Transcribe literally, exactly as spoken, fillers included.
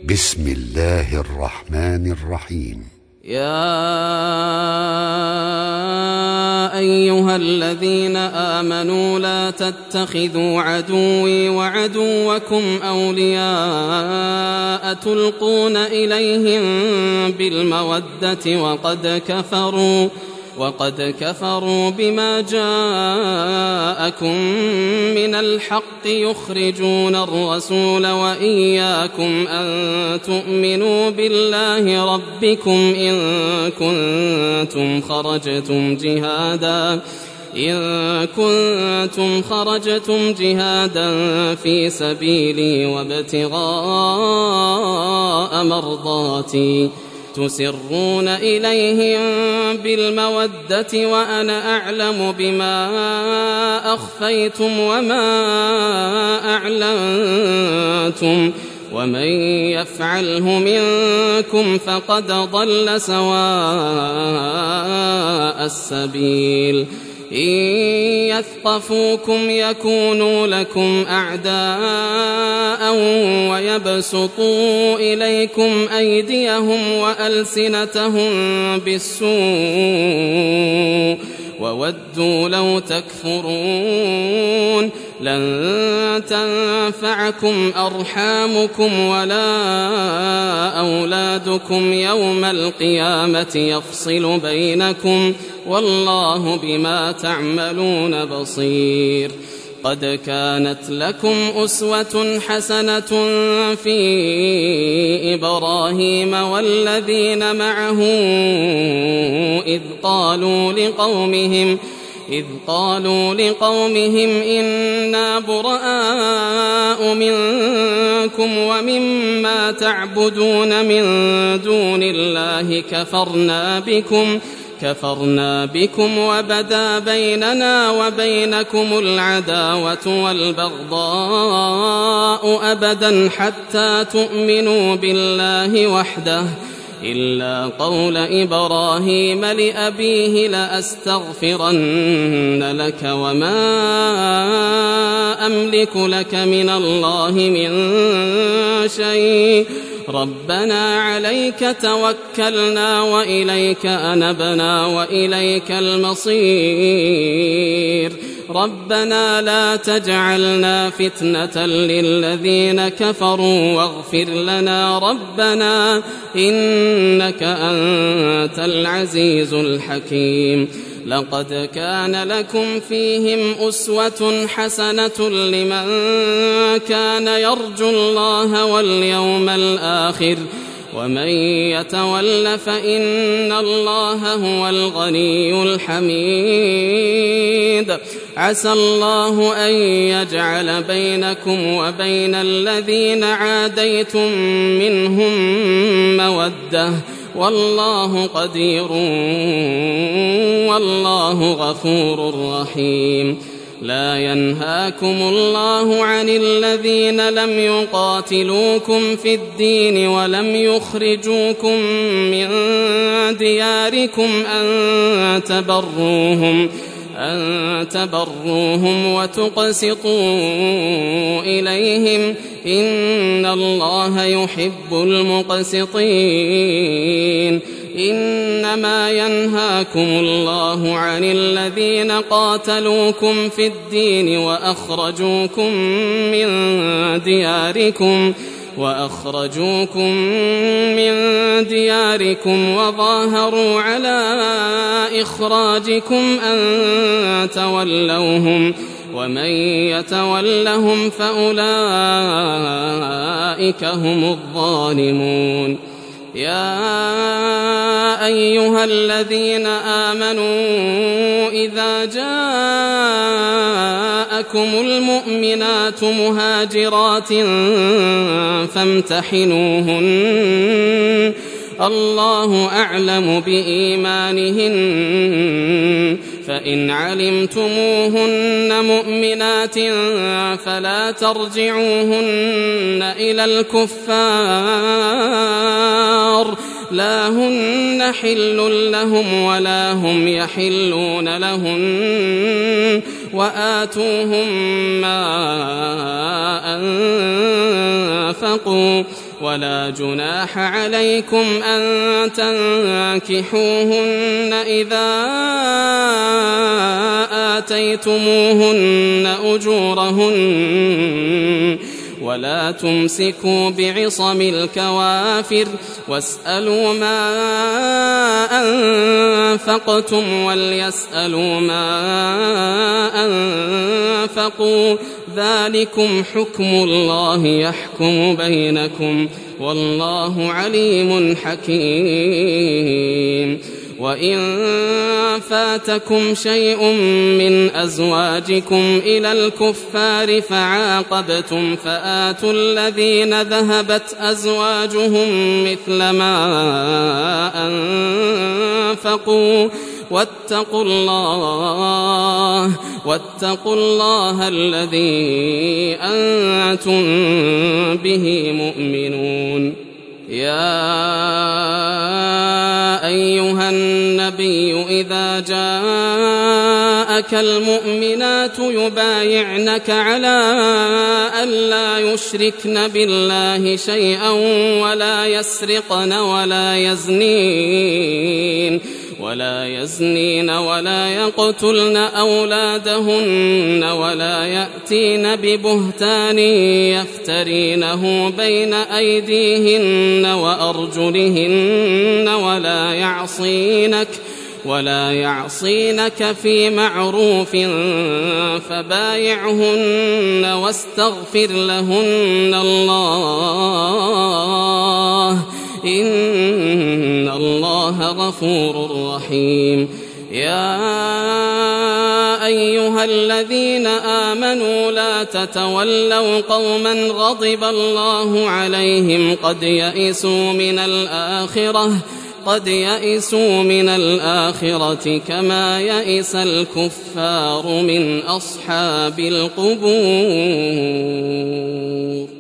بسم الله الرحمن الرحيم. يا أيها الذين آمنوا لا تتخذوا عدوي وعدوكم أولياء تلقون إليهم بالمودة وقد كفروا وقد كفروا بما جاءكم من الحق يخرجون الرسول وإياكم أن تؤمنوا بالله ربكم إن كنتم خرجتم جهادا إن كنتم خرجتم جهادا في سبيلي وابتغاء مرضاتي تسرون إليهم بالمودة وأنا أعلم بما أخفيتم وما أعلنتم ومن يفعله منكم فقد ضل سواء السبيل. إن يثقفوكم يكونوا لكم أعداء ويبسطوا إليكم أيديهم وألسنتهم بالسوء وودوا لو تكفرون. لن تنفعكم أرحامكم ولا أولادكم يوم القيامة يفصل بينكم والله بما تعملون بصير. قد كانت لكم أسوة حسنة في إبراهيم والذين معه إذ قالوا لقومهم إذ قالوا لقومهم إنا براء منكم ومما تعبدون من دون الله كفرنا بكم كفرنا بكم وبدا بيننا وبينكم العداوة والبغضاء أبدا حتى تؤمنوا بالله وحده إلا قول إبراهيم لأبيه لأستغفرن لك وما أملك لك من الله من شيء ربنا عليك توكلنا وإليك أنبنا وإليك المصير. ربنا لا تجعلنا فتنة للذين كفروا واغفر لنا ربنا إنك أنت العزيز الحكيم. لقد كان لكم فيهم أسوة حسنة لمن كان يرجو الله واليوم الآخر ومن يتول فإن الله هو الغني الحميد. عسى الله أن يجعل بينكم وبين الذين عاديتم منهم مودة والله قدير والله غفور رحيم. لا ينهاكم الله عن الذين لم يقاتلوكم في الدين ولم يخرجوكم من دياركم أن تبروهم أن تبروهم وتقسطوا إليهم إن الله يحب المقسطين. إنما ينهاكم الله عن الذين قاتلوكم في الدين وأخرجوكم من دياركم وأخرجوكم من دياركم وظاهروا على إخراجكم أن تولوهم ومن يتولهم فأولئك هم الظالمون. يا أيها الذين آمنوا إذا جاءكم المؤمنات مهاجرات فامتحنوهن الله أعلم بإيمانهن فإن علمتموهن مؤمنات فلا ترجعوهن إلى الكفار لا هن حل لهم ولا هم يحلون لهن وآتوهم ما أنفقوا ولا جناح عليكم أن تنكحوهن إذا آتيتموهن أجورهن ولا تمسكوا بعصم الكوافر واسألوا ما أنفقتم وليسألوا ما أنفقوا ذلكم حكم الله يحكم بينكم والله عليم حكيم. وإن فاتكم شيء من أزواجكم إلى الكفار فعاقبتم فآتوا الذين ذهبت أزواجهم مثل ما أنفقوا واتقوا الله واتقوا الله الذي أنتم به مؤمنون. يا أيها النبي إذا جاءك المؤمنات يبايعنك على ألا يشركن بالله شيئا ولا يسرقن ولا يزنين ولا يزنين ولا يقتلن أولادهن ولا يأتين ببهتان يفترينه بين أيديهن وأرجلهن ولا يعصينك ولا يعصينك في معروف فبايعهن واستغفر لهن الله إن الله غفور رحيم. يا أيها الذين آمنوا لا تتولوا قوما غضب الله عليهم قد يئسوا من الآخرة قد يئسوا من الآخرة كما يئس الكفار من أصحاب القبور.